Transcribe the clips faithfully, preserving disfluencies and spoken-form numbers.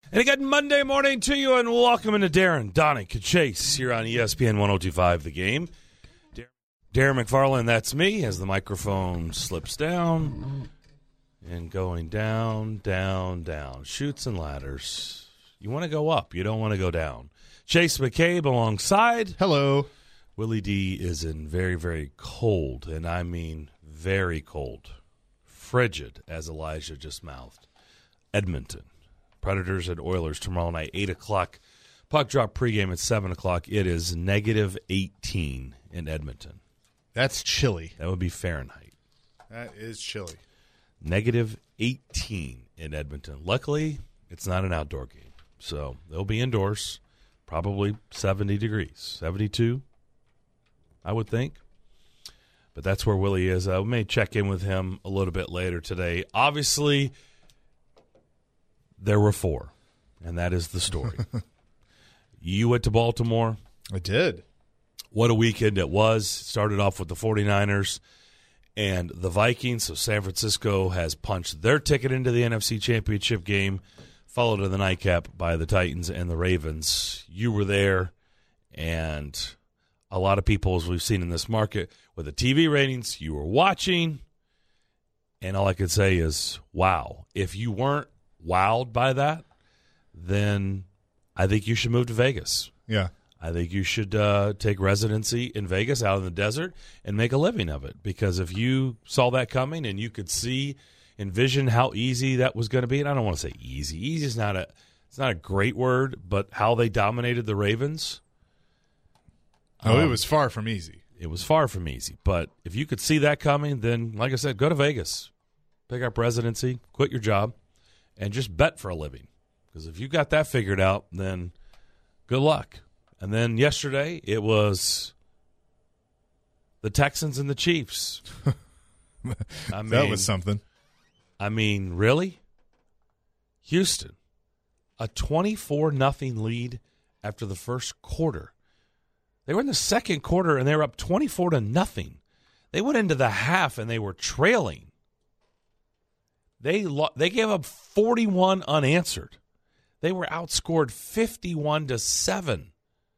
And a good Monday morning to you, and welcome into Darren, Donnie, Chase here on E S P N one oh two point five The Game. Darren McFarland, that's me, as the microphone slips down and going down, down, down. Chutes and ladders. You want to go up. You don't want to go down. Chase McCabe alongside. Hello. Willie D is in very, very cold, and I mean very cold, frigid, as Elijah just mouthed, Edmonton. Predators and Oilers tomorrow night, eight o'clock. Puck drop pregame at seven o'clock. It is negative eighteen in Edmonton. That's chilly. That would be Fahrenheit. That is chilly. Negative eighteen in Edmonton. Luckily, it's not an outdoor game. So they'll be indoors, probably seventy degrees. seventy-two, I would think. But that's where Willie is. Uh, we may check in with him a little bit later today. Obviously, there were four, and that is the story. You went to Baltimore. I did. What a weekend it was. Started off with the 49ers and the Vikings. So San Francisco has punched their ticket into the N F C Championship game, followed in the nightcap by the Titans and the Ravens. You were there, and a lot of people, as we've seen in this market, with the T V ratings, you were watching, and all I could say is, wow. If you weren't wowed by that, then I think you should move to Vegas. Yeah. I think you should uh, take residency in Vegas out in the desert and make a living of it. Because if you saw that coming and you could see, envision how easy that was going to be, and I don't want to say easy. Easy is not a it's not a great word, but how they dominated the Ravens. Oh, um, it was far from easy. It was far from easy. But if you could see that coming, then, like I said, go to Vegas. Pick up residency, quit your job, and just bet for a living. Because if you got that figured out, then good luck. And then yesterday, it was the Texans and the Chiefs. I mean, that was something. I mean, really? Houston, a twenty-four nothing lead after the first quarter. They were in the second quarter, and they were up twenty-four to nothing. They went into the half, and they were trailing. They lo- they gave up forty-one unanswered. They were outscored fifty-one to seven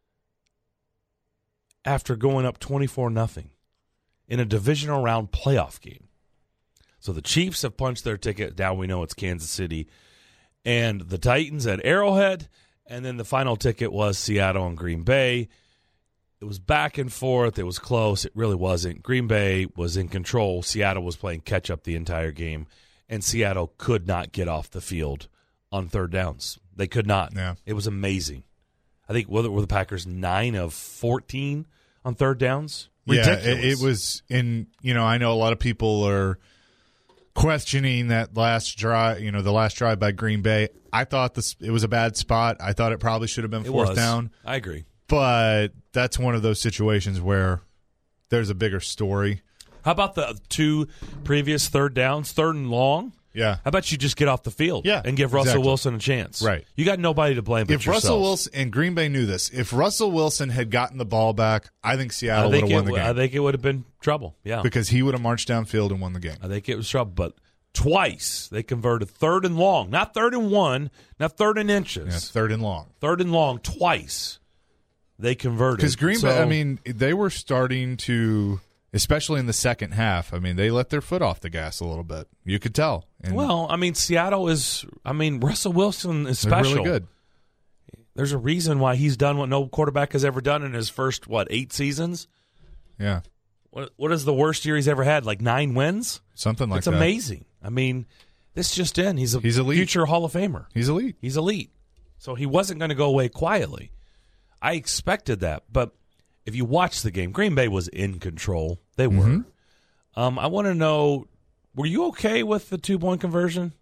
after going up twenty-four nothing in a divisional round playoff game. So the Chiefs have punched their ticket. Now we know it's Kansas City and the Titans at Arrowhead, and then the final ticket was Seattle and Green Bay. It was back and forth. It was close. It really wasn't. Green Bay was in control. Seattle was playing catch-up the entire game. And Seattle could not get off the field on third downs. They could not. Yeah. It was amazing. I think were the, were the Packers nine of fourteen on third downs? Ridiculous. Yeah, it, it was in, you know, I know a lot of people are questioning that last drive, you know, the last drive by Green Bay. I thought this it was a bad spot. I thought it probably should have been It fourth was. down. I agree. But that's one of those situations where there's a bigger story. How about the two previous third downs, third and long? Yeah. How about you just get off the field Yeah, and give Russell exactly. Wilson a chance? Right. You got nobody to blame but If yourself. Russell Wilson, and Green Bay knew this, if Russell Wilson had gotten the ball back, I think I Seattle would think, have won it, the game. I think it would have been trouble. Yeah. Because he would have marched downfield and won the game. I think it was trouble. But twice they converted third and long. Not third and one, not third and inches. Yeah, third and long. Third and long twice they converted. Because Green So- Bay, I mean, they were starting to, especially in the second half, I mean, they let their foot off the gas a little bit. You could tell. And Well, I mean, Seattle is, I mean, Russell Wilson is they're special. really good. There's a reason why he's done what no quarterback has ever done in his first, what, eight seasons? Yeah. What What is the worst year he's ever had? Like nine wins? Something like it's that. amazing. I mean, this just in. He's a He's elite. future Hall of Famer. He's elite. He's elite. So he wasn't going to go away quietly. I expected that. But if you watch the game, Green Bay was in control. They were. Mm-hmm. Um, I want to know, were you okay with the two-point conversion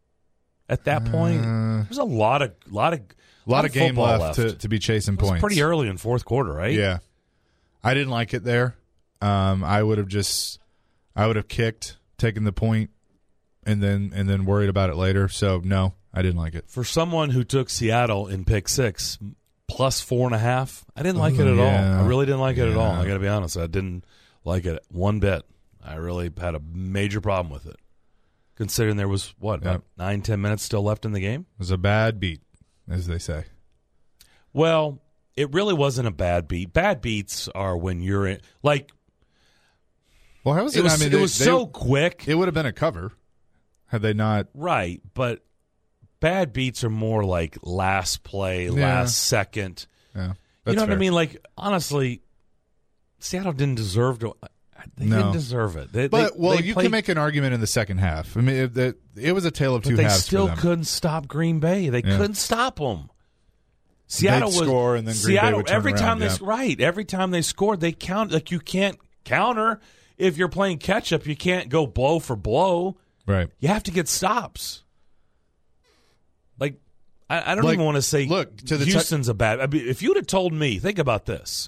at that point? Uh, There's a lot of lot of, A lot of game football left, To, to be chasing It was points. pretty early in fourth quarter, right? Yeah. I didn't like it there. Um, I would have just, I would have kicked, taken the point, and then and then worried about it later. So, no, I didn't like it. For someone who took Seattle in pick six, plus four and a half, I didn't like it at yeah. all. I really didn't like it at all. Yeah. I got to be honest. I didn't like it one bit. I really had a major problem with it, considering there was, what, about Yep. nine, ten minutes still left in the game? It was a bad beat. as they say. Well, it really wasn't a bad beat. Bad beats are when you're in, like. Well, how was it? it? Was, I mean, it they, was they, so quick. It would have been a cover had they not. Right, but bad beats are more like last play, Yeah. last second. Yeah, you know what fair. I mean? Like, honestly, Seattle didn't deserve to. They No. didn't deserve it. They, But they, well, they you played, can make an argument in the second half. I mean, it, it, it was a tale of but two they halves still for them. couldn't stop Green Bay. They Yeah. couldn't stop them. Seattle They'd was score and then Green Bay Seattle would turn every around, time they yeah. right every time they scored they count like you can't counter if you're playing catch up. You can't go blow for blow. Right. You have to get stops. Like I, I don't Like, even want to say look, to the Houston's a bad. I mean, if you'd have told me, think about this.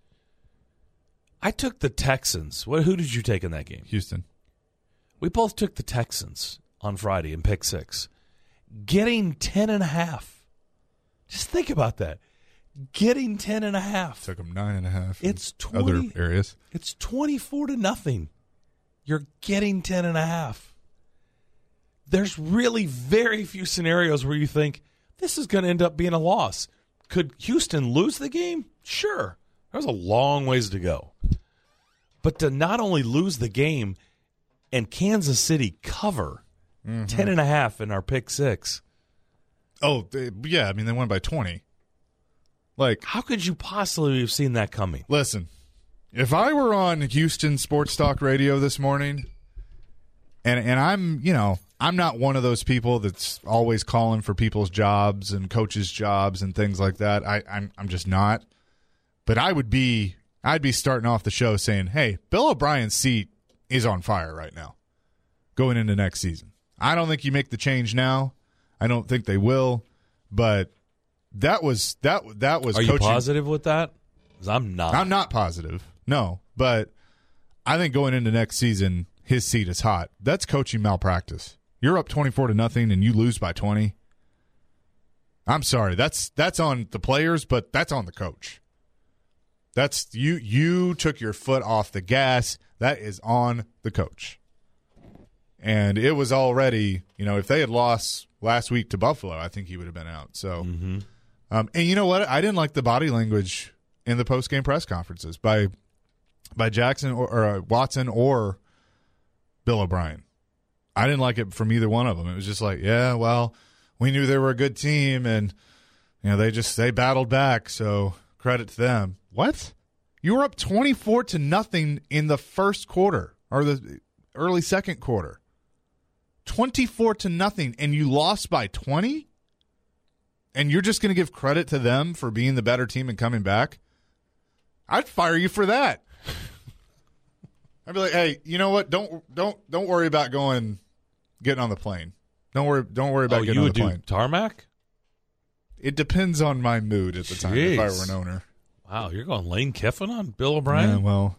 I took the Texans. What? Who did you take in that game? Houston. We both took the Texans on Friday in pick six. Getting ten and a half. Just think about that. Getting ten and a half. Took them nine and a half. in It's twenty other areas. It's twenty-four to nothing. You're getting ten and a half. There's really very few scenarios where you think this is going to end up being a loss. Could Houston lose the game? Sure. There's a long ways to go. But to not only lose the game and Kansas City cover mm-hmm. ten and a half in our pick six. Oh, they, yeah. I mean, they won by twenty. Like, how could you possibly have seen that coming? Listen, if I were on Houston Sports Talk Radio this morning, and and I'm, you know, I'm not one of those people that's always calling for people's jobs and coaches' jobs and things like that. I, I'm I'm just not. But I would be, I'd be starting off the show saying, "Hey, Bill O'Brien's seat is on fire right now, going into next season. I don't think you make the change now. I don't think they will, but." That was that. That was. Are you coaching. positive with that? 'Cause I'm not. I'm not positive. No, but I think going into next season, his seat is hot. That's coaching malpractice. You're up twenty-four to nothing, and you lose by twenty. I'm sorry. That's that's on the players, but that's on the coach. That's you. You took your foot off the gas. That is on the coach. And it was already, you know, if they had lost last week to Buffalo, I think he would have been out. So. Mm-hmm. Um, and you know what? I didn't like the body language in the post-game press conferences by by Jackson or, or uh, Watson or Bill O'Brien. I didn't like it from either one of them. It was just like, yeah, well, we knew they were a good team, and you know they just they battled back. So credit to them. What? You were up twenty-four to nothing in the first quarter or the early second quarter. twenty-four to nothing, and you lost by twenty. And you're just going to give credit to them for being the better team and coming back? I'd fire you for that. I'd be like, hey, you know what? Don't don't don't worry about going getting on the plane. Don't worry don't worry about oh, getting you on would the plane. Do tarmac? It depends on my mood at the time if I were an owner. Wow, you're going Lane Kiffin on Bill O'Brien? Yeah, well,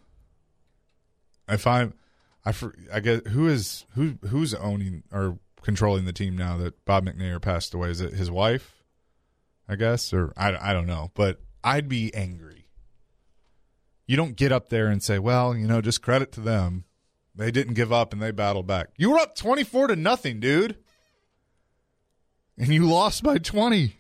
if I'm I for, I guess who is who who's owning or controlling the team now that Bob McNair passed away? Is it his wife? I guess, or I, I don't know, but I'd be angry. You don't get up there and say, well, you know, just credit to them. They didn't give up and they battled back. You were up twenty-four to nothing, dude. And you lost by twenty.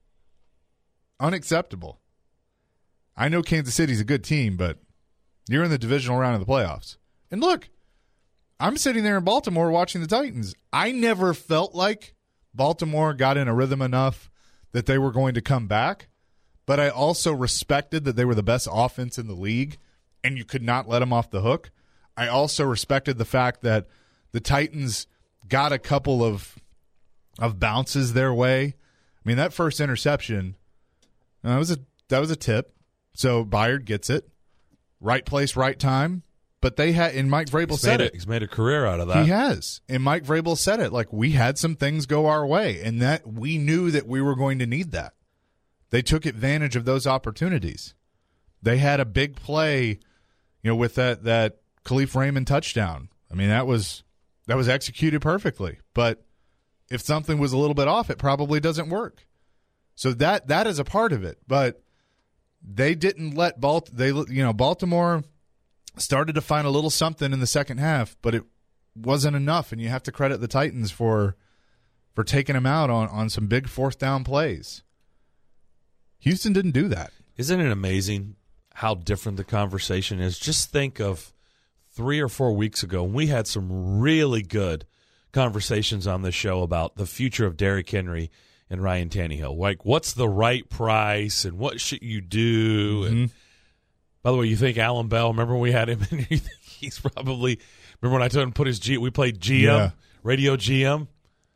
Unacceptable. I know Kansas City's a good team, but you're in the divisional round of the playoffs. And look, I'm sitting there in Baltimore watching the Titans. I never felt like Baltimore got in a rhythm enough that they were going to come back, but I also respected that they were the best offense in the league, and you could not let them off the hook. I also respected the fact that the Titans got a couple of of bounces their way. I mean, that first interception, uh, that was a that was a tip, so Byard gets it, right place, right time. But they had, and Mike Vrabel he's said made it. A, he's made a career out of that. He has. And Mike Vrabel said it. Like, we had some things go our way, and that we knew that we were going to need that. They took advantage of those opportunities. They had a big play, you know, with that that Khalif Raymond touchdown. I mean, that was that was executed perfectly. But if something was a little bit off, it probably doesn't work. So that that is a part of it. But they didn't let Balt. They you know Baltimore started to find a little something in the second half, but it wasn't enough, and you have to credit the Titans for for taking him out on, on some big fourth down plays. Houston didn't do that. Isn't it amazing how different the conversation is? Just think of three or four weeks ago, we had some really good conversations on this show about the future of Derrick Henry and Ryan Tannehill. Like, what's the right price and what should you do? Mm-hmm. And by the way, you think Alan Bell, remember when we had him and you think he's probably, remember when I told him to put his G, we played G M, yeah. Radio G M?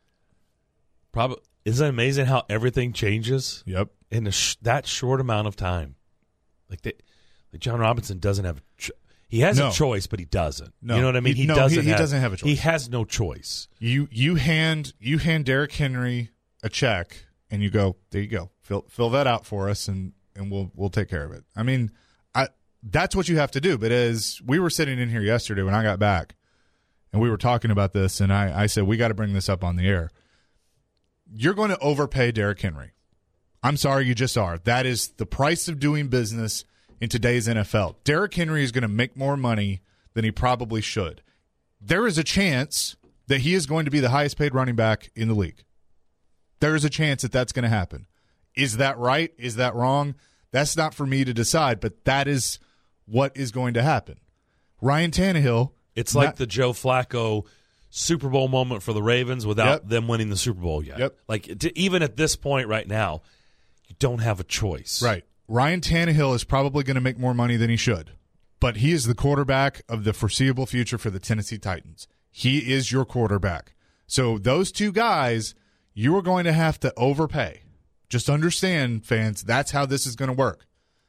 Probably, isn't it amazing how everything changes? Yep. In a sh- that short amount of time. Like, they, like John Robinson doesn't have a ch- he has no. a choice, but he doesn't. No. You know what I mean? He, he no, doesn't. He, he have, doesn't have a choice. He has no choice. You you hand you hand Derrick Henry a check, and you go, there you go, fill fill that out for us, and, and we'll we'll take care of it. I mean, I that's what you have to do. But as we were sitting in here yesterday when I got back, and we were talking about this, and I, I said we got to bring this up on the air. You're going to overpay Derrick Henry. I'm sorry, you just are. That is the price of doing business in today's N F L. Derrick Henry is going to make more money than he probably should. There is a chance that he is going to be the highest paid running back in the league. There is a chance that that's going to happen. Is that right? Is that wrong? That's not for me to decide, but that is what is going to happen. Ryan Tannehill. It's like not, the Joe Flacco Super Bowl moment for the Ravens without yep. them winning the Super Bowl yet. Yep. Like, to, even at this point right now, you don't have a choice. Right. Ryan Tannehill is probably going to make more money than he should, but he is the quarterback of the foreseeable future for the Tennessee Titans. He is your quarterback. So those two guys, you are going to have to overpay. Just understand, fans, that's how this is going to work.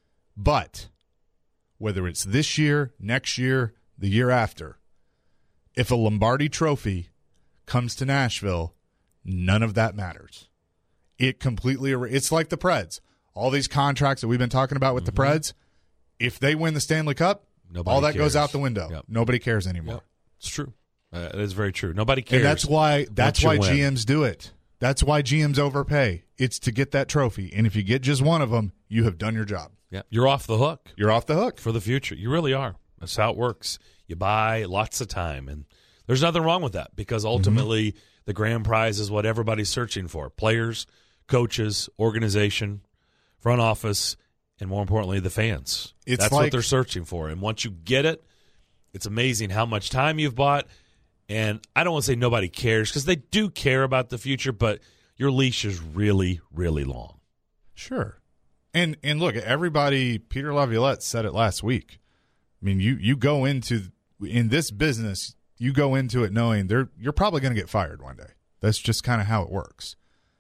But whether it's this year, next year, the year after, if a Lombardi trophy comes to Nashville, none of that matters. It completely – it's like the Preds. All these contracts that we've been talking about with mm-hmm. the Preds, if they win the Stanley Cup, Nobody all that cares. goes out the window. Yep. Nobody cares anymore. Yep. It's true. Uh, it is very true. Nobody cares. And that's why that's why G Ms do it. That's why G Ms overpay. It's to get that trophy. And if you get just one of them, you have done your job. Yeah, you're off the hook. You're off the hook. For the future. You really are. That's how it works. You buy lots of time. And there's nothing wrong with that because ultimately mm-hmm. the grand prize is what everybody's searching for. Players, coaches, organization, front office, and more importantly, the fans. It's That's like, what they're searching for. And once you get it, it's amazing how much time you've bought. And I don't want to say nobody cares because they do care about the future, but your leash is really, really long. Sure. And and look, everybody, Peter Laviolette said it last week. I mean, you, you go into, in this business, you go into it knowing they're, you're probably going to get fired one day. That's just kind of how it works.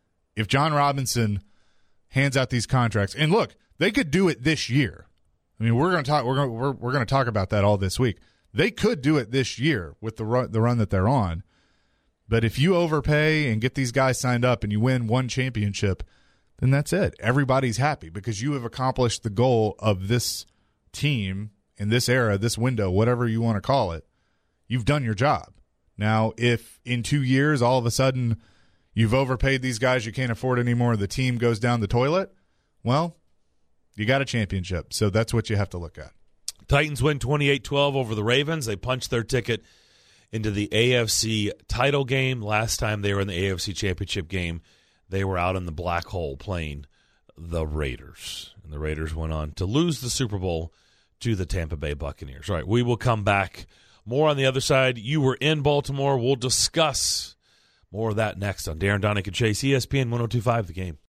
If John Robinson hands out these contracts, and look, they could do it this year. I mean, we're going to talk. We're going we're we're going to talk about that all this week. They could do it this year with the run, the run that they're on. But if you overpay and get these guys signed up and you win one championship, then that's it. Everybody's happy because you have accomplished the goal of this team in this era, this window, whatever you want to call it. You've done your job. Now, if in two years all of a sudden you've overpaid these guys, you can't afford anymore, the team goes down the toilet, well, you got a championship. So that's what you have to look at. Titans win twenty-eight twelve over the Ravens. They punched their ticket into the A F C title game. Last time they were in the A F C championship game, they were out in the black hole playing the Raiders. And the Raiders went on to lose the Super Bowl to the Tampa Bay Buccaneers. All right, we will come back. More on the other side. You were in Baltimore. We'll discuss more of that next on Darren Donick and Chase, E S P N one oh two point five The Game.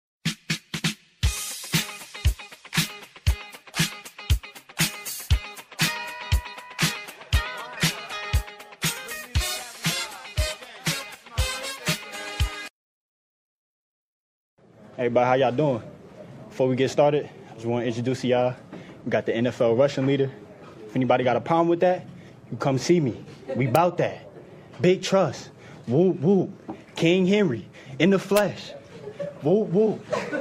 Hey, everybody, how y'all doing? Before we get started, I just want to introduce y'all. We got the N F L rushing leader. If anybody got a problem with that, you come see me. We bout that. Big trust. Whoop, whoop. King Henry in the flesh. Whoop, whoop.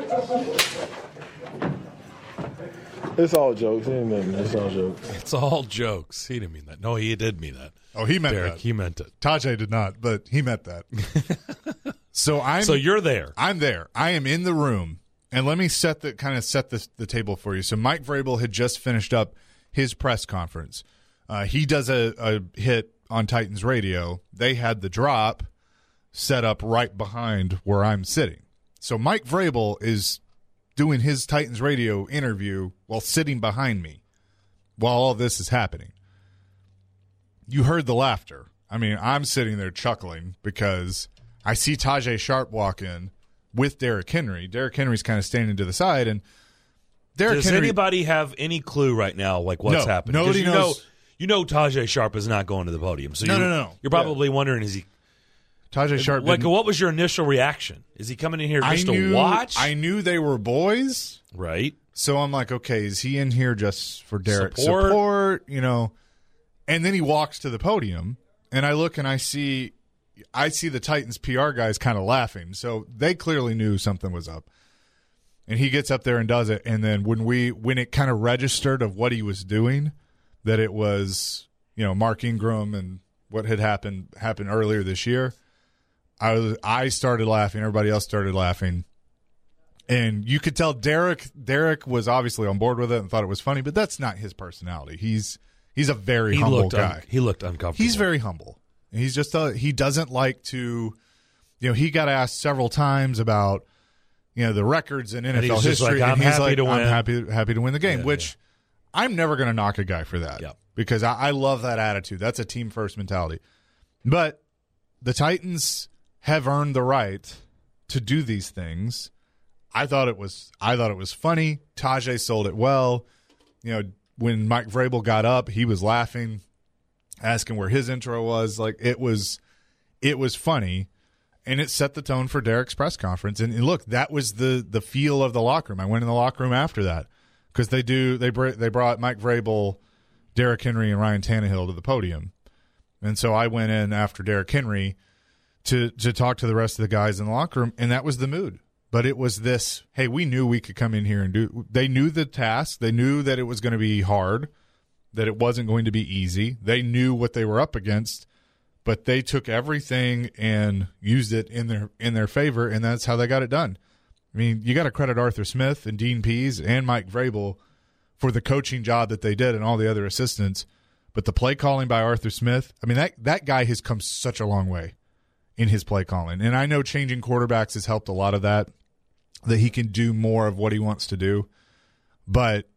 It's all jokes. He didn't mean that. It's all jokes. It's all jokes. He didn't mean that. No, he did mean that. Oh, he meant Derek, that. He meant it. Tajay did not, but he meant that. So I'm. So you're there. I'm there. I am in the room, and let me set the kind of set the the table for you. So Mike Vrabel had just finished up his press conference. Uh, he does a, a hit on Titans radio. They had the drop. set up right behind where I'm sitting. So Mike Vrabel is doing his Titans radio interview while sitting behind me while all this is happening. You heard the laughter. I mean, I'm sitting there chuckling because I see Tajay Sharp walk in with Derrick Henry. Derrick Henry's kind of standing to the side, and Derrick Does Henry, anybody have any clue right now, like what's No, happening? 'Cause nobody you knows. Know, you know, Tajay Sharp is not going to the podium. So No, you're, no, no. You're probably wondering, is he Tajay Sharp like? didn't- What was your initial reaction? Is he coming in here I just knew, to watch? I knew they were boys. right. So I'm like, okay, is he in here just for Derek Support. support? You know, and then he walks to the podium, and I look and I see, I see the Titans P R guys kind of laughing. So they clearly knew something was up. And he gets up there and does it. And then when we, when it kind of registered of what he was doing, that it was, you know, Mark Ingram and what had happened happened earlier this year, I was, I started laughing. Everybody else started laughing. And you could tell Derek Derek was obviously on board with it and thought it was funny, but that's not his personality. He's he's a very He humble looked un- guy. he looked uncomfortable. He's very humble. He's just a, he doesn't like to, you know, he got asked several times about, you know, the records in N F L he's just history, like, and I'm he's happy like, to I'm win. happy happy to win the game, Yeah, which I'm never going to knock a guy for that Yep. because I, I love that attitude. That's a team first mentality. But the Titans have earned the right to do these things. I thought it was I thought it was funny. Tajay sold it well. You know, when Mike Vrabel got up, he was laughing, asking where his intro was. Like it was it was funny, and it set the tone for Derek's press conference. And, and look, that was the the feel of the locker room. I went in the locker room after that because they do they br- they brought Mike Vrabel, Derrick Henry, and Ryan Tannehill to the podium, and so I went in after Derrick Henry to to talk to the rest of the guys in the locker room, and that was the mood. But it was this, hey, we knew we could come in here and do – they knew the task. They knew that it was going to be hard, that it wasn't going to be easy. They knew what they were up against, but they took everything and used it in their in their favor, and that's how they got it done. I mean, you got to credit Arthur Smith and Dean Pease and Mike Vrabel for the coaching job that they did and all the other assistants. But the play calling by Arthur Smith, I mean, that, that guy has come such a long way in his play calling. And I know changing quarterbacks has helped a lot of that, that he can do more of what he wants to do. But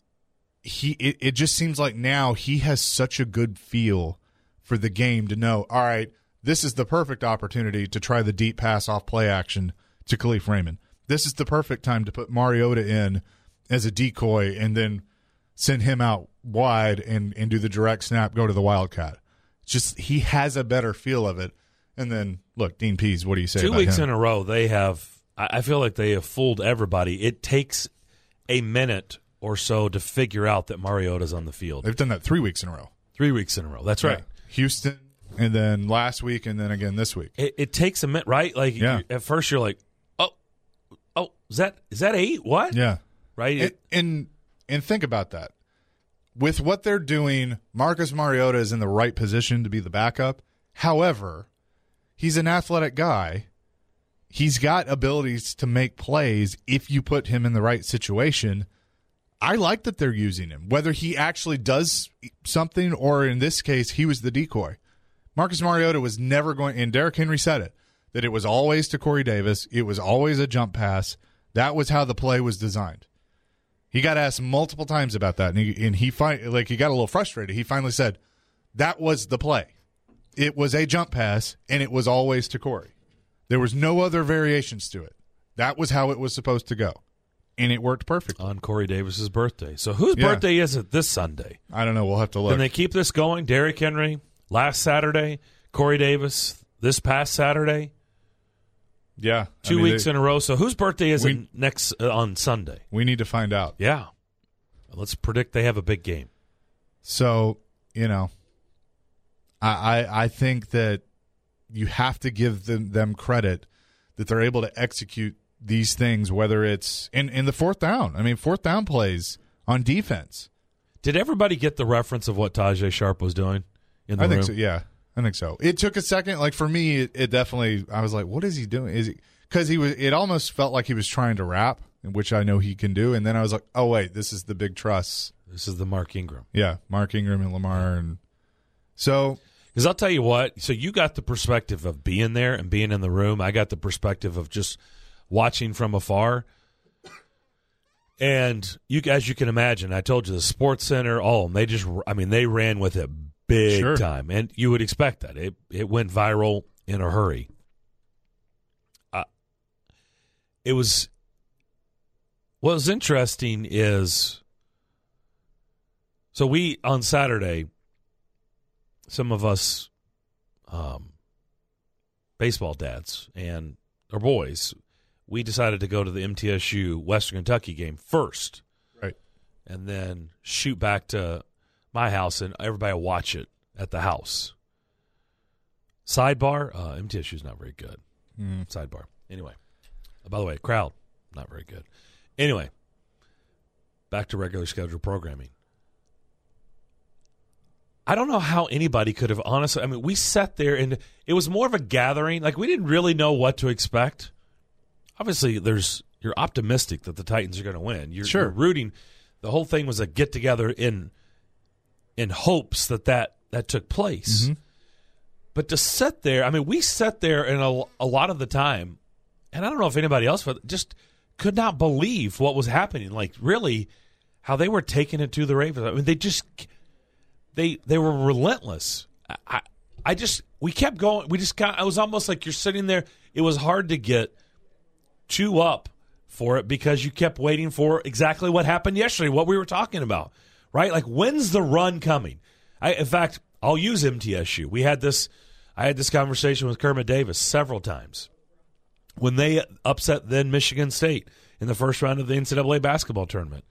he it, it just seems like now he has such a good feel for the game to know, all right, this is the perfect opportunity to try the deep pass off play action to Khalif Raymond. This is the perfect time to put Mariota in as a decoy and then send him out wide and, and do the direct snap, go to the Wildcat. Just he has a better feel of it. And then, look, Dean Pease, what do you say Two about weeks him? in a row, they have – I feel like they have fooled everybody. It takes a minute or so to figure out that Mariota's on the field. They've done that three weeks in a row. Three weeks in a row. That's right. Yeah. Houston, and then last week, and then again this week. It, it takes a minute, right? Like Yeah. you, at first you're like, oh, oh, is that is that eight? What? Yeah. Right? And, and and think about that. With what they're doing, Marcus Mariota is in the right position to be the backup. However, he's an athletic guy. He's got abilities to make plays if you put him in the right situation. I like that they're using him, whether he actually does something or in this case, he was the decoy. Marcus Mariota was never going, and Derrick Henry said it, that it was always to Corey Davis. It was always a jump pass. That was how the play was designed. He got asked multiple times about that, and he, and he fi- like he got a little frustrated. He finally said, that was the play. It was a jump pass, and it was always to Corey. There was no other variations to it. That was how it was supposed to go, and it worked perfectly. On Corey Davis's birthday. So whose Yeah. birthday is it this Sunday? I don't know. We'll have to look. Can they keep this going? Derrick Henry last Saturday, Corey Davis this past Saturday, yeah. two I mean, weeks they- in a row. So whose birthday is We- it next uh, on Sunday? We need to find out. Yeah. Let's predict they have a big game. So, you know, I I, I think that you have to give them, them credit that they're able to execute these things, whether it's in, in the fourth down. I mean, fourth down plays on defense. Did everybody get the reference of what Tajay Sharp was doing in the I room? think so. Yeah, I think so. It took a second. Like for me, it, it definitely. I was like, "What is he doing?" Is he because he was? It almost felt like he was trying to rap, which I know he can do. And then I was like, "Oh wait, this is the big truss." This is the Mark Ingram. Yeah, Mark Ingram and Lamar, and so Because I'll tell you what, so you got the perspective of being there and being in the room. I got the perspective of just watching from afar. And you, as you can imagine, I told you the Sports Center, all of them, they just, I mean, they ran with it big Sure. time. And you would expect that. It, it went viral in a hurry. Uh, it was, what was interesting is, so we, on Saturday, some of us um, baseball dads and our boys, we decided to go to the M T S U Western Kentucky game first. Right. And then shoot back to my house and everybody watch it at the house. Sidebar, uh, M T S U is not very good. Mm. Sidebar. Anyway. Oh, by the way, crowd, not very good. Anyway, back to regular scheduled programming. I don't know how anybody could have honestly, I mean, we sat there and it was more of a gathering. Like, we didn't really know what to expect. Obviously, there's you're optimistic that the Titans are going to win. You're, Sure. you're rooting. The whole thing was a get-together in in hopes that that, that took place. Mm-hmm. But to sit there, I mean, we sat there and a, a lot of the time, and I don't know if anybody else, but just could not believe what was happening. Like, really, how they were taking it to the Ravens. I mean, they just they they were relentless. I, I I just we kept going. We just got. It was almost like you're sitting there. It was hard to get chew up for it because you kept waiting for exactly what happened yesterday. What we were talking about, right? Like, when's the run coming? I, in fact, I'll use M T S U. We had this. I had this conversation with Kermit Davis several times when they upset then Michigan State in the first round of the N C double A basketball tournament.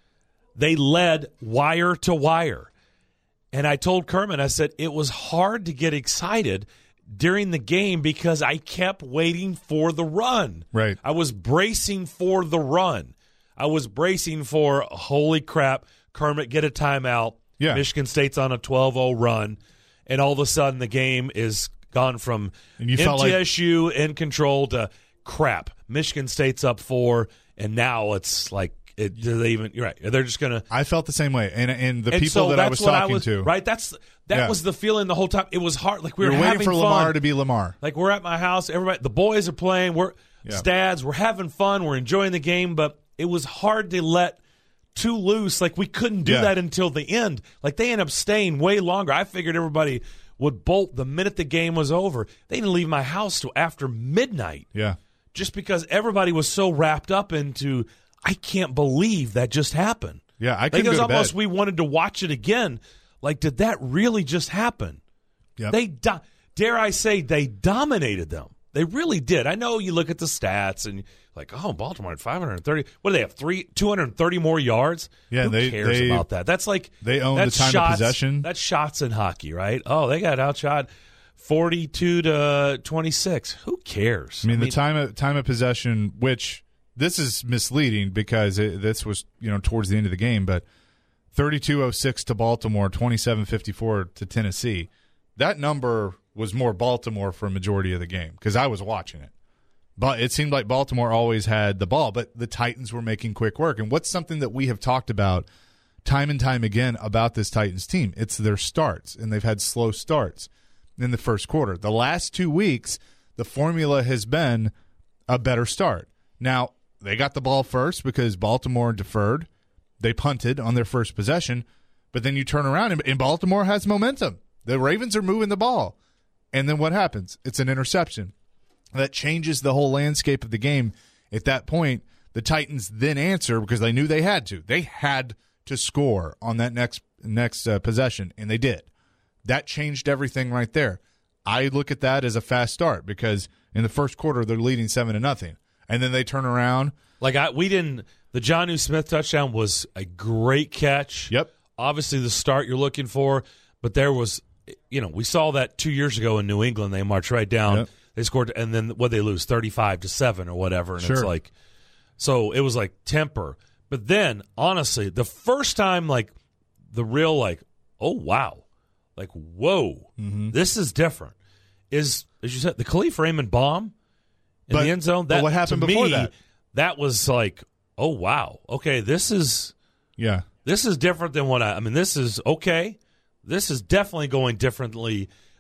They led wire to wire. And I told Kermit, I said, it was hard to get excited during the game because I kept waiting for the run. Right. I was bracing for the run. I was bracing for, holy crap, Kermit, get a timeout. Yeah. Michigan State's on a twelve oh run. And all of a sudden the game is gone from And you felt M T S U in control to crap. Michigan State's up four, and now it's like, it, do they even? You're right. They're just gonna. I felt the same way, and and the and people so that that's I was what talking I was, to, right? That's that Yeah. was the feeling the whole time. It was hard. Like we you're were waiting having for fun. Lamar to be Lamar. Like, we're at my house. Everybody, the boys are playing. We're Yeah. stads. We're having fun. We're enjoying the game. But it was hard to let too loose. Like, we couldn't do Yeah. that until the end. Like, they ended up staying way longer. I figured everybody would bolt the minute the game was over. They didn't leave my house till after midnight. Yeah, Just because everybody was so wrapped up into, I can't believe that just happened. yeah. I Like, couldn't it was go to almost bed. we wanted to watch it again. Like, did that really just happen? Yep. They, do- dare I say, they dominated them. They really did. I know you look at the stats and like, oh, Baltimore had five hundred thirty. What do they have? Three, two hundred thirty more yards. Yeah, Who they- cares they- about that? That's like they own the that's time of shots, possession. That's shots in hockey, right? Oh, they got outshot forty-two to twenty-six. Who cares? I mean, the time of time of possession, which this is misleading because it, this was you know towards the end of the game, but thirty-two oh six to Baltimore, twenty-seven fifty-four to Tennessee. That number was more Baltimore for a majority of the game because I was watching it. But it seemed like Baltimore always had the ball, but the Titans were making quick work. And what's something that we have talked about time and time again about this Titans team? It's their starts, and they've had slow starts in the first quarter. The last two weeks, the formula has been a better start. Now, they got the ball first because Baltimore deferred. They punted on their first possession, but then you turn around, and, and Baltimore has momentum. The Ravens are moving the ball. And then what happens? It's an interception. That changes the whole landscape of the game. At that point, the Titans then answer because they knew they had to. They had to score on that next next uh, possession, and they did. That changed everything right there. I look at that as a fast start because in the first quarter they're leading seven to nothing, and then they turn around. Like, I, we didn't. The Jonnu Smith touchdown was a great catch. Yep. Obviously, the start you're looking for, but there was, you know, we saw that two years ago in New England. They marched right down. Yep. They scored, and then what they lose thirty-five to seven or whatever, and Sure. it's like, so it was like temper. But then, honestly, the first time, like the real, like, oh wow, like whoa, Mm-hmm. this is different. Is as you said, the Khalif Raymond bomb in But- the end zone. but That what happened to before me, that? That was like, oh wow, okay, this is Yeah. this is different than what I. I mean, this is okay. This is definitely going differently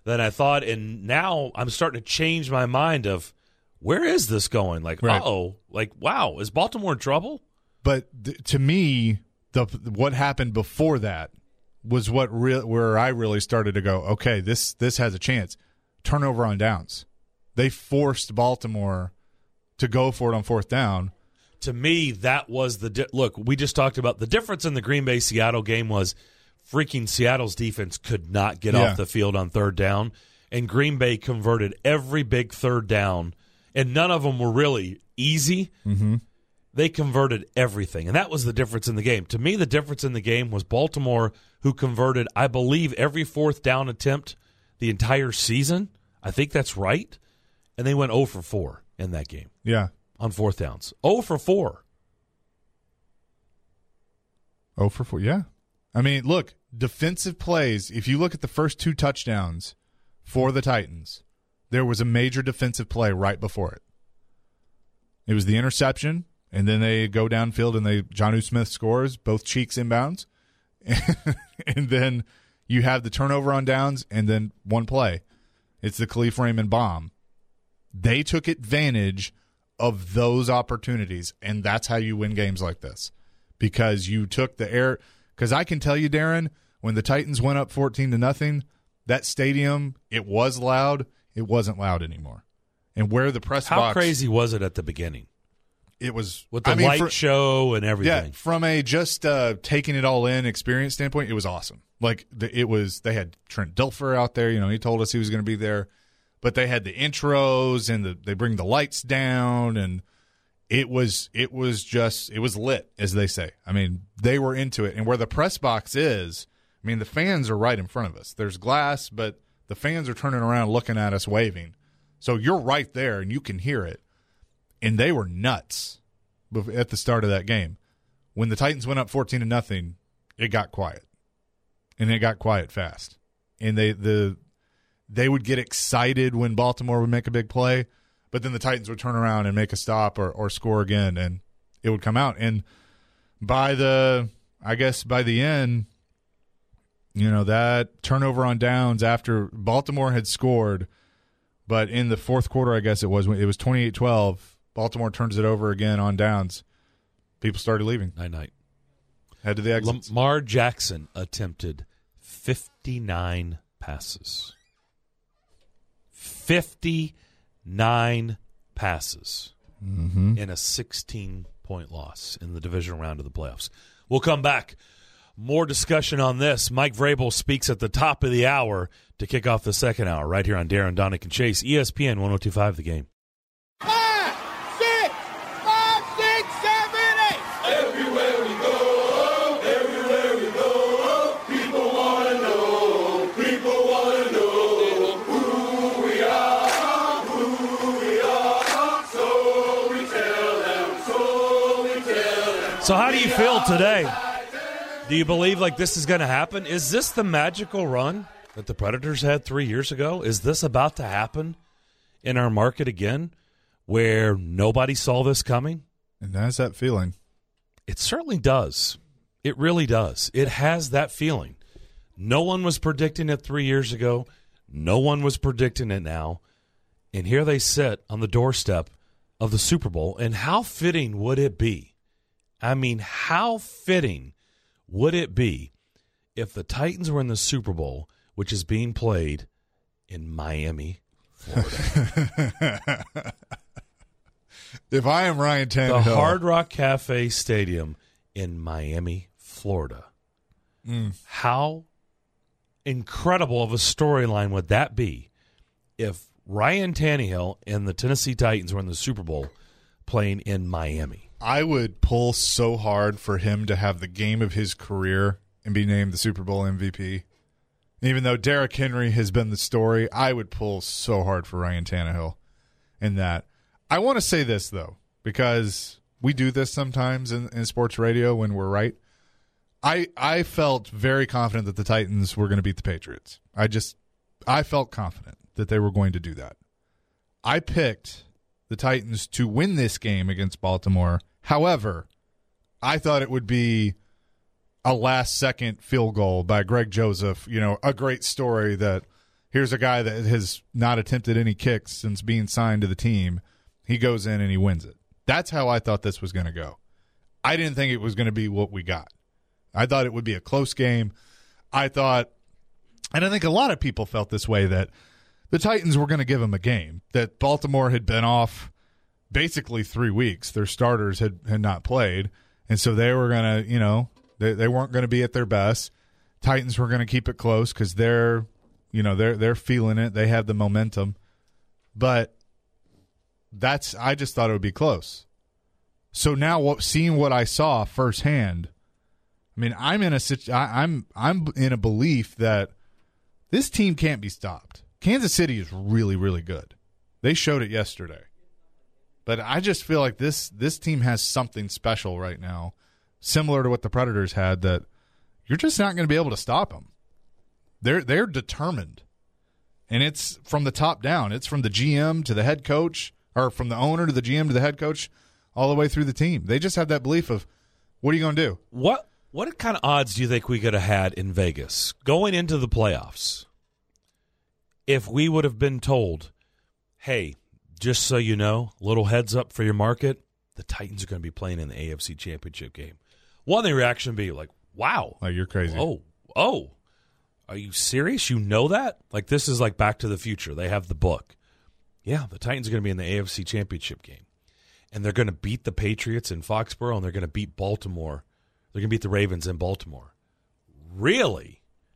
than I thought, and now I'm starting to change my mind of where is this going? Like, Right. uh-oh, like, wow, is Baltimore in trouble? But th- to me, the what happened before that was what re- where I really started to go, okay, this this has a chance. Turnover on downs. They forced Baltimore to go for it on fourth down. To me, that was the di- look. We just talked about the difference in the Green Bay Seattle game was freaking Seattle's defense could not get Yeah. off the field on third down, and Green Bay converted every big third down, and none of them were really easy. Mm-hmm. They converted everything, and that was the difference in the game. To me, the difference in the game was Baltimore, who converted, I believe, every fourth down attempt the entire season. I think that's right, and they went zero for four in that game Yeah. on fourth downs. zero for four. Oh for four. Yeah. I mean, look, defensive plays, if you look at the first two touchdowns for the Titans, there was a major defensive play right before it. It was the interception, and then they go downfield and they Jonnu Smith scores, both cheeks inbounds. And then you have the turnover on downs and then one play. It's the Khalif Raymond bomb. They took advantage of those opportunities, and that's how you win games like this. Because you took the air – because I can tell you, Darren, when the Titans went up fourteen to nothing, that stadium, it was loud. It wasn't loud anymore. And where the press How box – crazy was it at the beginning? It was – With the I mean, light for- show and Yeah, everything. from a just uh, taking it all in experience standpoint, it was awesome. Like the, it was, they had Trent Dilfer out there. You know, he told us he was going to be there, but they had the intros and the, they bring the lights down, and it was it was just it was lit, as they say. I mean, they were into it, and where the press box is, I mean, the fans are right in front of us. There's glass, but the fans are turning around, looking at us, waving. So you're right there, and you can hear it. And they were nuts at the start of that game. When the Titans went up fourteen to nothing, it got quiet, and it got quiet fast. And they the they would get excited when Baltimore would make a big play, but then the Titans would turn around and make a stop or, or score again, and it would come out. And by the I guess by the end, you know, that turnover on downs after Baltimore had scored, but in the fourth quarter, I guess it was it was twenty-eight twelve. Baltimore turns it over again on downs. People started leaving. Night night. Head to the exits. Lamar Jackson attempted fifty-nine passes. fifty-nine passes Mm-hmm. in a sixteen-point loss in the divisional round of the playoffs. We'll come back. More discussion on this. Mike Vrabel speaks at the top of the hour to kick off the second hour right here on Darren, Donick, and Chase, E S P N one oh two point five The Game. Five, six, five, six, seven, eight. Everywhere we go, everywhere we go, people want to know, people want to know who we are, who we are. So we tell them, so we tell them. So how do you feel today? Do you believe like this is going to happen? Is this the magical run that the Predators had three years ago? Is this about to happen in our market again where nobody saw this coming? And that's that feeling. It certainly does. It really does. It has that feeling. No one was predicting it three years ago. No one was predicting it now. And here they sit on the doorstep of the Super Bowl. And how fitting would it be? I mean, how fitting would it be if the Titans were in the Super Bowl, which is being played in Miami, Florida? If I am Ryan The Tannehill, Hard Rock Cafe Stadium in Miami, Florida. Mm. How incredible of a storyline would that be if Ryan Tannehill and the Tennessee Titans were in the Super Bowl playing in Miami? I would pull so hard for him to have the game of his career and be named the Super Bowl M V P. Even though Derrick Henry has been the story, I would pull so hard for Ryan Tannehill in that. I want to say this, though, because we do this sometimes in, in sports radio when we're right. I I felt very confident that the Titans were going to beat the Patriots. I just I felt confident that they were going to do that. I picked the Titans to win this game against Baltimore. However, I thought it would be a last-second field goal by Greg Joseph. You know, a great story that here's a guy that has not attempted any kicks since being signed to the team. He goes in and he wins it. That's how I thought this was going to go. I didn't think it was going to be what we got. I thought it would be a close game. I thought, and I think a lot of people felt this way, that the Titans were going to give them a game, that Baltimore had been off basically three weeks. Their starters had, had not played, and so they were going to, you know, they, they weren't going to be at their best. Titans were going to keep it close because they're, you know, they're they're feeling it. They have the momentum. But that's, I just thought it would be close. So now, what, seeing what I saw firsthand, I mean, I'm in a I, I'm I'm in a belief that this team can't be stopped. Kansas City is really, really good. They showed it yesterday. But I just feel like this this team has something special right now, similar to what the Predators had, that you're just not going to be able to stop them. They're they're determined, and it's from the top down. It's from the G M to the head coach, or from the owner to the G M to the head coach, all the way through the team. They just have that belief of, what are you going to do? What what kind of odds do you think we could have had in Vegas going into the playoffs if we would have been told, hey, just so you know, little heads up for your market, the Titans are going to be playing in the A F C Championship game? One, the reaction would be like, wow. Like, you're crazy. Oh, oh. Are you serious? You know that? Like, this is like Back to the Future. They have the book. Yeah, the Titans are going to be in the A F C Championship game. And they're going to beat the Patriots in Foxborough, and they're going to beat Baltimore. They're going to beat the Ravens in Baltimore. Really?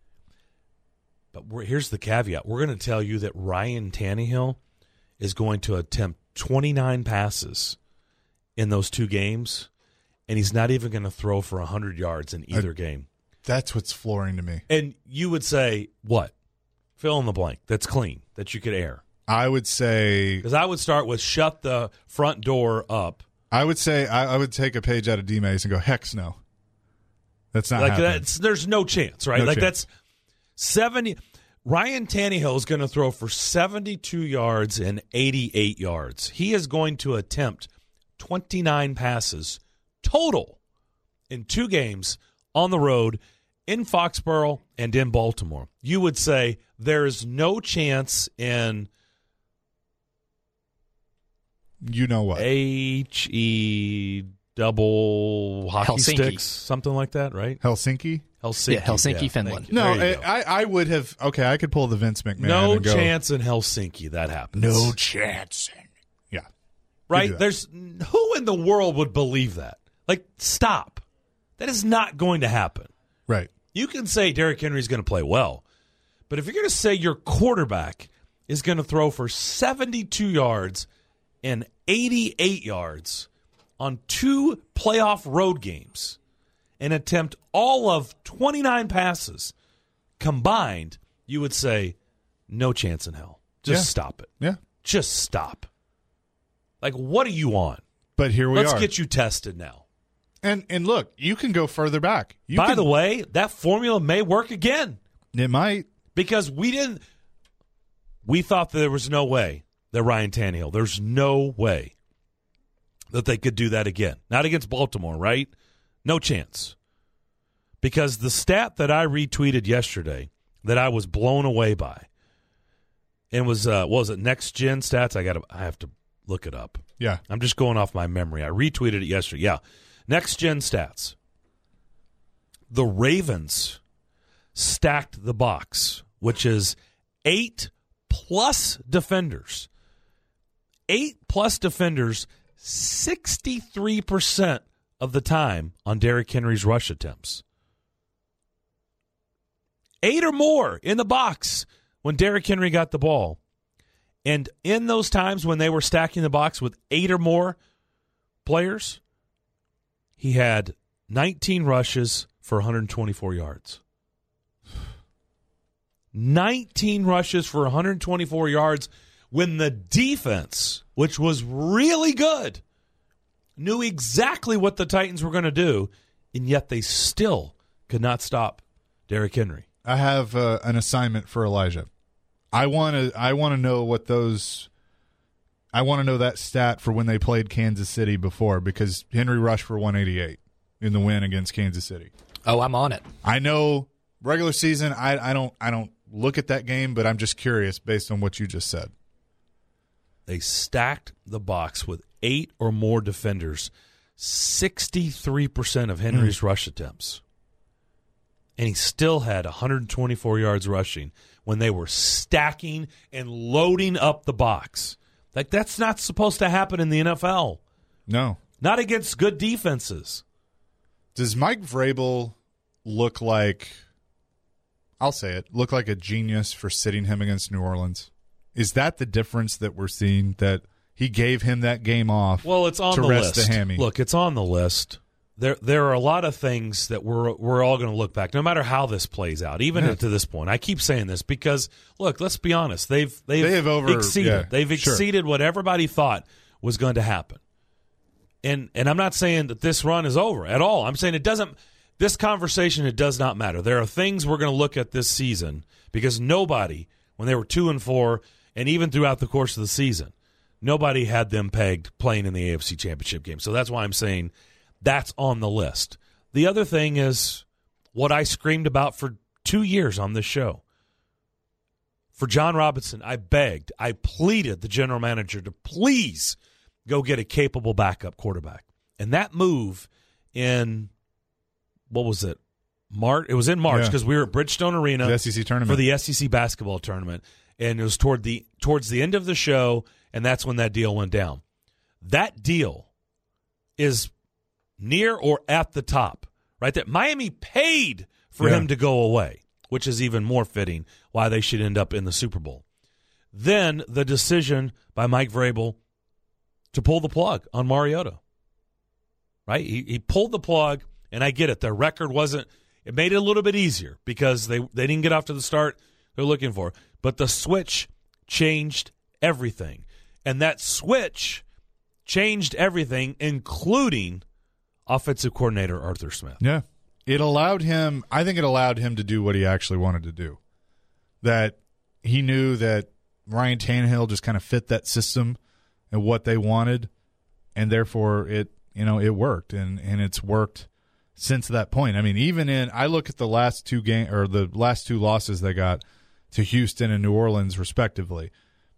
But we're, here's the caveat. We're going to tell you that Ryan Tannehill is going to attempt twenty-nine passes in those two games, and he's not even going to throw for one hundred yards in either I, game. That's what's flooring to me. And you would say, what? Fill in the blank. That's clean, that you could air. I would say... Because I would start with shut the front door up. I would say I, I would take a page out of D-Mace and go, heck no. That's not like happening. That's, there's no chance, right? No like chance. That's seventy... Ryan Tannehill is going to throw for seventy-two yards and eighty-eight yards. He is going to attempt twenty-nine passes total in two games on the road in Foxborough and in Baltimore. You would say there is no chance in you know what? H E double hockey Helsinki. sticks, something like that, right? Helsinki? Helsinki. Yeah, Helsinki, yeah, Finland. No, There you I, go. I would have. Okay, I could pull the Vince McMahon. No and go, chance in Helsinki that happens. No chance. Yeah. Right? that. There's who in the world would believe that? Like, stop. That is not going to happen. Right. You can say Derrick Henry's going to play well, but if you're going to say your quarterback is going to throw for seventy-two yards and eighty-eight yards on two playoff road games and attempt all of twenty-nine passes combined, you would say, no chance in hell. Just Yeah. stop it. Yeah. Just stop. Like, what are you on? But here we Let's are. get you tested now. And and look, you can go further back. You By can, the way, that formula may work again it might. because we didn't. We thought that there was no way that Ryan Tannehill. There's no way that they could do that again. Not against Baltimore, right? No chance. Because the stat that I retweeted yesterday that I was blown away by, and was uh, what was it Next Gen Stats? I got. I have to look it up. Yeah. I'm just going off my memory. I retweeted it yesterday. Yeah. Next Gen Stats. The Ravens stacked the box, which is eight plus defenders. Eight plus defenders sixty-three percent of the time on Derrick Henry's rush attempts. Eight or more in the box when Derrick Henry got the ball. And in those times when they were stacking the box with eight or more players, he had nineteen rushes for one hundred twenty-four yards. nineteen rushes for one hundred twenty-four yards when the defense, which was really good, knew exactly what the Titans were going to do, and yet they still could not stop Derrick Henry. I have uh, an assignment for Elijah. I want to. I want to know what those. I want to know that stat for when they played Kansas City before, because Henry rushed for one eighty-eight in the win against Kansas City. Oh, I'm on it. I know regular season. I, I don't. I don't look at that game, but I'm just curious based on what you just said. They stacked the box with eight or more defenders, sixty-three percent of Henry's mm. rush attempts. And he still had one hundred twenty-four yards rushing when they were stacking and loading up the box. Like, that's not supposed to happen in the N F L. No. Not against good defenses. Does Mike Vrabel look like, I'll say it, look like a genius for sitting him against New Orleans? Is that the difference that we're seeing, that he gave him that game off well, it's on to the rest list. the hammy? Look, it's on the list. There there are a lot of things that we're we're all going to look back, no matter how this plays out, even yeah. to this point. I keep saying this because, look, let's be honest. They've they've they have over, exceeded. Yeah, they've sure. exceeded what everybody thought was going to happen. And and I'm not saying that this run is over at all. I'm saying it doesn't. This conversation, it does not matter. There are things we're going to look at this season because nobody, when they were two and four, and even throughout the course of the season, nobody had them pegged playing in the A F C Championship game. So that's why I'm saying that's on the list. The other thing is what I screamed about for two years on this show. For John Robinson, I begged, I pleaded the general manager to please go get a capable backup quarterback. And that move in, what was it? March. It was in March because yeah. we were at Bridgestone Arena the S E C tournament. for the S E C basketball tournament. And it was toward the towards the end of the show, and that's when that deal went down. That deal is near or at the top, right there. Miami paid for yeah. him to go away, which is even more fitting why they should end up in the Super Bowl. Then the decision by Mike Vrabel to pull the plug on Mariota, right? He, he pulled the plug, and I get it. Their record wasn't – it made it a little bit easier because they, they didn't get off to the start they're looking for. But the switch changed everything. And that switch changed everything, including – offensive coordinator Arthur Smith. Yeah. It allowed him, I think it allowed him to do what he actually wanted to do. That he knew that Ryan Tannehill just kind of fit that system and what they wanted, and therefore it, you know, it worked, and, and it's worked since that point. I mean, even in, I look at the last two game or the last two losses they got to Houston and New Orleans respectively.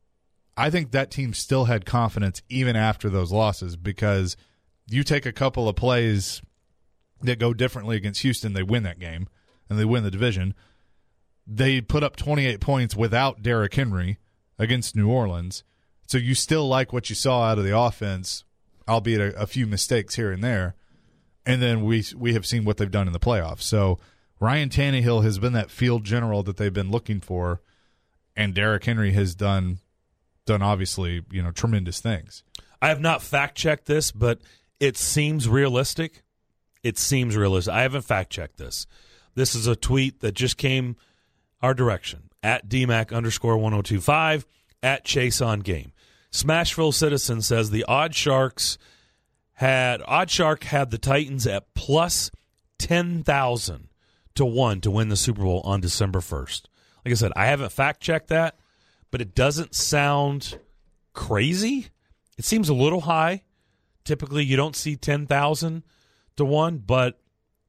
I think that team still had confidence even after those losses because you take a couple of plays that go differently against Houston, they win that game, and they win the division. They put up twenty-eight points without Derrick Henry against New Orleans. So you still like what you saw out of the offense, albeit a, a few mistakes here and there. And then we we have seen what they've done in the playoffs. So Ryan Tannehill has been that field general that they've been looking for, and Derrick Henry has done done obviously, you know, tremendous things. I have not fact-checked this, but it seems realistic. It seems realistic. I haven't fact-checked this. This is a tweet that just came our direction. At DMAC underscore one oh two five, at Chase on Game. Smashville Citizen says the Odd Sharks had Odd Shark had the Titans at plus ten thousand to one to win the Super Bowl on December first. Like I said, I haven't fact-checked that, but it doesn't sound crazy. It seems a little high. Typically, you don't see ten thousand to one, but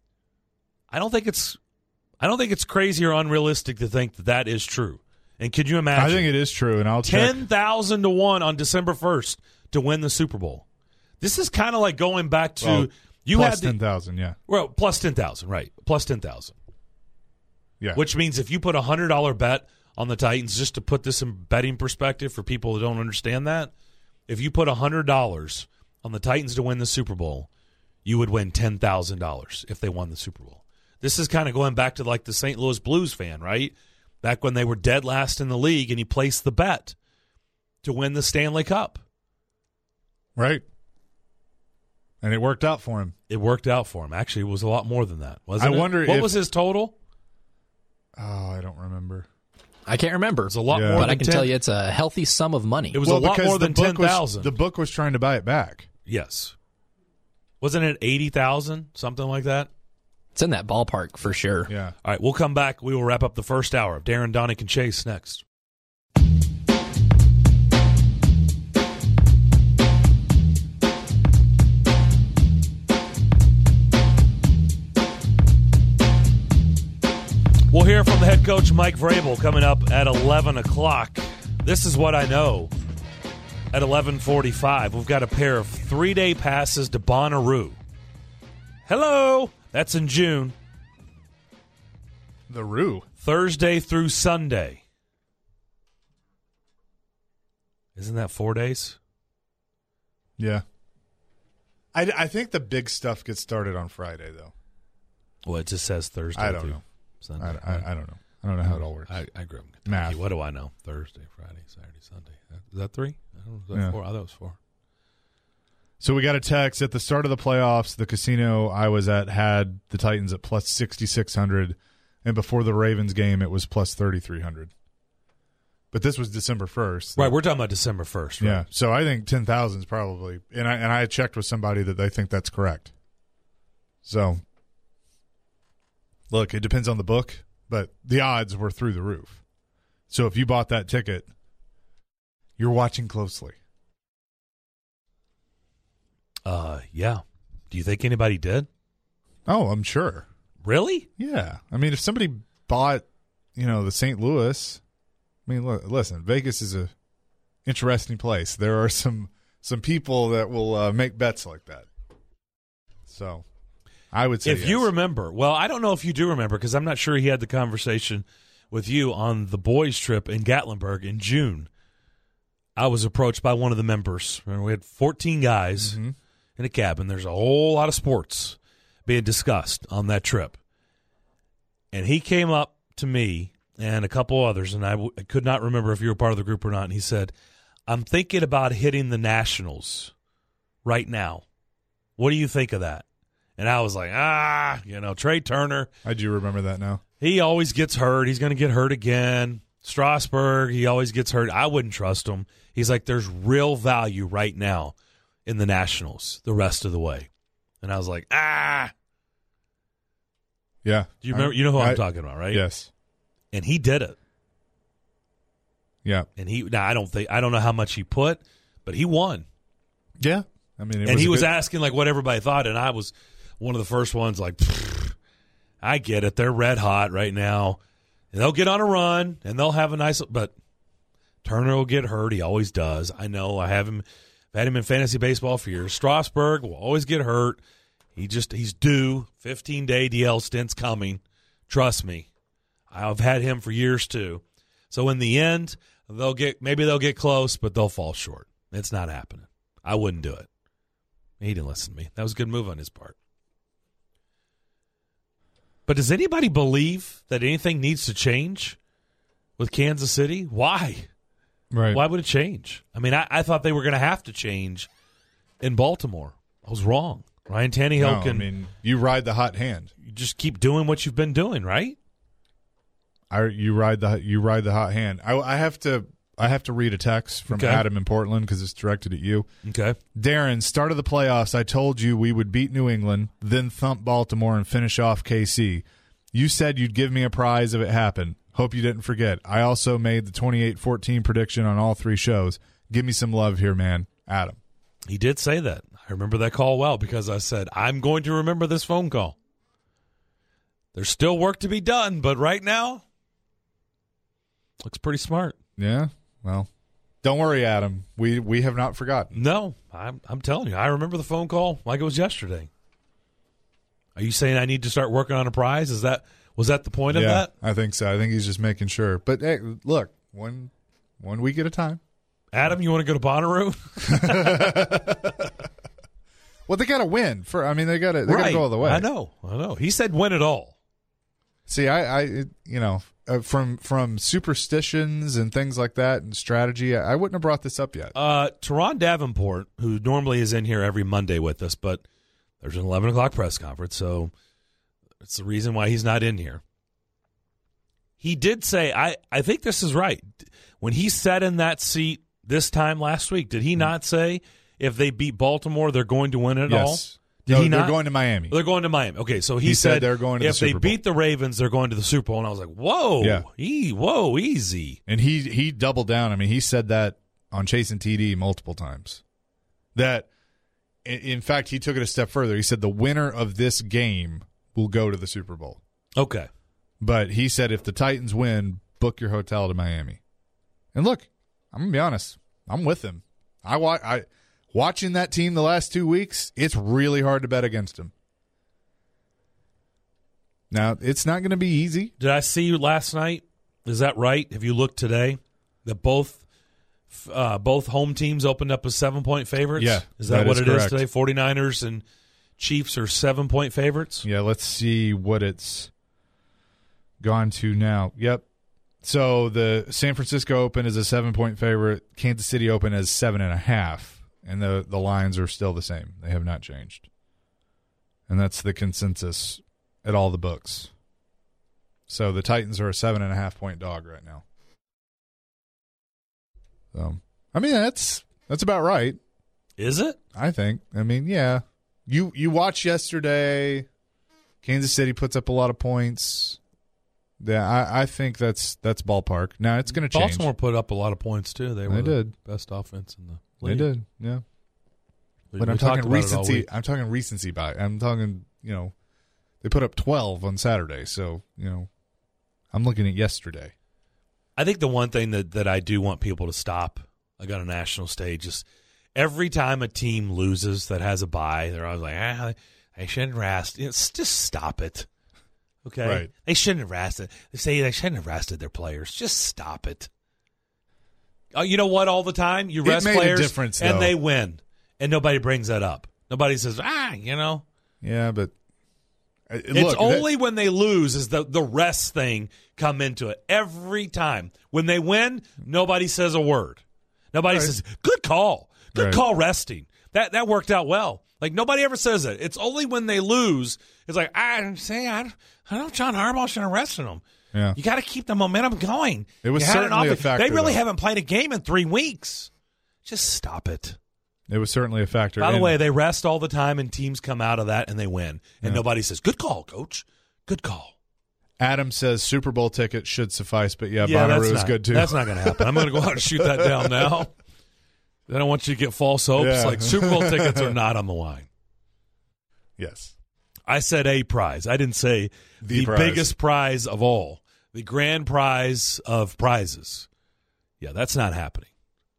I don't think it's I don't think it's crazy or unrealistic to think that that is true. And could you imagine? I think it is true, and I'll ten thousand to one on December first to win the Super Bowl. This is kind of like going back to well, you plus had the, ten thousand, yeah. Well, plus ten thousand, right? Plus ten thousand. Yeah. Which means if you put a hundred dollar bet on the Titans, just to put this in betting perspective for people who don't understand that, if you put a hundred dollars on the Titans to win the Super Bowl, you would win ten thousand dollars if they won the Super Bowl. This is kind of going back to like the Saint Louis Blues fan, right? Back when they were dead last in the league and he placed the bet to win the Stanley Cup. Right. And it worked out for him. It worked out for him. Actually, it was a lot more than that. Wasn't I it? wonder What if, was his total? Oh, I don't remember. I can't remember. It's a lot Yeah. more But than I can ten tell you it's a healthy sum of money. It was well, a lot because more the than book ten thousand. was- The book was trying to buy it back. Yes. Wasn't it eighty thousand, something like that? It's in that ballpark for sure. Yeah. All right, we'll come back. We will wrap up the first hour of Darren, Donick, and Chase next. We'll hear from the head coach, Mike Vrabel, coming up at eleven o'clock. This is what I know. At eleven forty-five, we've got a pair of three-day passes to Bonnaroo. Hello! That's in June. The Roo. Thursday through Sunday. Isn't that four days? Yeah. I, I think the big stuff gets started on Friday, though. Well, it just says Thursday I don't through know. Sunday. I, I, I don't know. I don't know how it all works. I, I grew up in Kentucky. Math. What do I know? Thursday, Friday, Saturday, Sunday. Is that three? I don't know. Is that Yeah. four? I thought it was four. So we got a text at the start of the playoffs. The casino I was at had the Titans at plus sixty-six hundred, and before the Ravens game, it was plus thirty-three hundred. But this was December first. Right, we're talking about December first, right? Yeah, so I think ten thousand is probably, and I and I checked with somebody that they think that's correct. So, look, it depends on the book, but the odds were through the roof. So if you bought that ticket, you're watching closely. Uh, yeah. Do you think anybody did? Oh, I'm sure. Really? Yeah, I mean, if somebody bought, you know, the Saint Louis, I mean, look, listen, Vegas is a interesting place. There are some some people that will uh, make bets like that. So, I would say if yes. you remember, well, I don't know if you do remember because I'm not sure he had the conversation with you on the boys' trip in Gatlinburg in June. I was approached by one of the members. Remember, we had fourteen guys Mhm. in a cabin. There's a whole lot of sports being discussed on that trip. And he came up to me and a couple others, and I, w- I could not remember if you were part of the group or not, and he said, I'm thinking about hitting the Nationals right now. What do you think of that? And I was like, ah, you know, Trey Turner. I do remember that now. He always gets hurt. He's going to get hurt again. Strasburg, he always gets hurt. I wouldn't trust him. He's like, there's real value right now in the Nationals the rest of the way. And I was like, ah. Yeah. Do you remember? I- you know who I- I'm talking about, right? Yes. And he did it. Yeah. And he now I don't think I don't know how much he put, but he won. Yeah. I mean, it and was he a was good- asking like what everybody thought, and I was one of the first ones like, I get it. They're red hot right now. And they'll get on a run and they'll have a nice. But Turner will get hurt. He always does. I know. I have him. I've had him in fantasy baseball for years. Strasburg will always get hurt. He just he's due. fifteen day D L stint's coming. Trust me. I've had him for years too. So in the end, they'll get maybe they'll get close, but they'll fall short. It's not happening. I wouldn't do it. He didn't listen to me. That was a good move on his part. But does anybody believe that anything needs to change with Kansas City? Why? Right. Why would it change? I mean, I, I thought they were going to have to change in Baltimore. I was wrong. Ryan Tannehill No, can I mean, you ride the hot hand. you just keep doing what you've been doing, right? I you ride the you ride the hot hand. I, I have to I have to read a text from Okay. Adam in Portland because it's directed at you. Okay. Darren, start of the playoffs, I told you we would beat New England, then thump Baltimore and finish off K C. You said you'd give me a prize if it happened. Hope you didn't forget. I also made the twenty-eight fourteen prediction on all three shows. Give me some love here, man. Adam. He did say that. I remember that call well because I said, I'm going to remember this phone call. There's still work to be done, but right now, looks pretty smart. Yeah? Well, don't worry, Adam. We we have not forgotten. No, I'm, I'm telling you, I remember the phone call like it was yesterday. Are you saying I need to start working on a prize? Is that was that the point of Yeah, that? I think so. I think he's just making sure. But hey, look, one one week at a time. Adam, you want to go to Bonnaroo? Well, they got to win. For I mean, they got to they got to go all the way. I know, I know. He said win it all. See, I, I you know, uh, from from superstitions and things like that and strategy, I, I wouldn't have brought this up yet. Uh, Teron Davenport, who normally is in here every Monday with us, but there's an eleven o'clock press conference, so it's the reason why he's not in here. He did say, I, I think this is right. When he sat in that seat this time last week, did he not say if they beat Baltimore, they're going to win it all? Yes. Did No, he they're not? going to Miami. They're going to Miami. Okay, so he, He said said, they're going to the if they Super Bowl. beat the Ravens, they're going to the Super Bowl. And I was like, whoa, Yeah. e- whoa, easy. And he he doubled down. I mean, he said that on Chase and T D multiple times. That, i- in fact, he took it a step further. He said the winner of this game will go to the Super Bowl. Okay. But he said if the Titans win, book your hotel to Miami. And look, I'm going to be honest. I'm with him. I, wa- I Watching that team the last two weeks, it's really hard to bet against them. Now, it's not going to be easy. Did I see you last night? Is that right? Have you looked today that both uh, both home teams opened up as seven-point favorites? Yeah, Is that, that what is it correct. is today? 49ers and Chiefs are seven-point favorites? Yeah, let's see what it's gone to now. Yep. So the San Francisco Open is a seven-point favorite. Kansas City Open is seven and a half, and the the lines are still the same. They have not changed, and that's the consensus at all the books. So the Titans are a seven and a half point dog right now. So I mean that's that's about right. Is it? I think. I mean, yeah. You you watched yesterday. Kansas City puts up a lot of points. Yeah, I, I think that's that's ballpark. Now it's going to change. Baltimore put up a lot of points too. They were They the did. best offense in the They league. did, yeah. We- But we I'm talked talking about it all recency. week. I'm talking recency by. I'm talking. You know, they put up twelve on Saturday. So you know, I'm looking at yesterday. I think the one thing that, that I do want people to stop, like on a national stage, is every time a team loses that has a bye, they're always like, ah, they shouldn't have rested. It's, just stop it. Okay? Right. They shouldn't have rested. They say they shouldn't have rested their players. Just stop it. Oh, you know what? All the time, you It rest made a players difference, and though. they win. And nobody brings that up. Nobody says, ah, you know. Yeah, but uh, It's look, only when they lose is the, the rest thing come into it. Every time. When they win, nobody says a word. Nobody Right. says, good call. Good Right. call resting. That that worked out well. Like, nobody ever says it. It's only when they lose, it's like, I say, I, I know John Harbaugh should have rested them. Yeah. You got to keep the momentum going. It was You had an certainly a offense- factor, They really though. haven't played a game in three weeks. Just stop it. it was certainly a factor. By the And- way, they rest all the time, and teams come out of that and they win. And Yeah. nobody says, good call, coach. Good call. Adam says Super Bowl ticket should suffice, but yeah, Yeah, Bonnaroo that's is not, good too. That's not going to happen. I'm going to go out and shoot that down now. I don't want you to get false hopes. Yeah. Like, Super Bowl tickets are not on the line. Yes. I said a prize. I didn't say The the, prize. biggest prize of all, the grand prize of prizes. Yeah, that's not happening.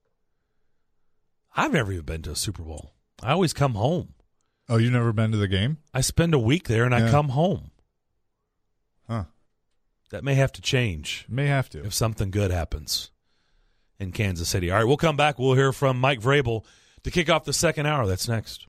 I've never even been to a Super Bowl. I always come home. Oh, you've never been to the game? I spend a week there and I Yeah. come home. Huh. That may have to change May have to. if something good happens in Kansas City. All right, we'll come back. We'll hear from Mike Vrabel to kick off the second hour. That's next.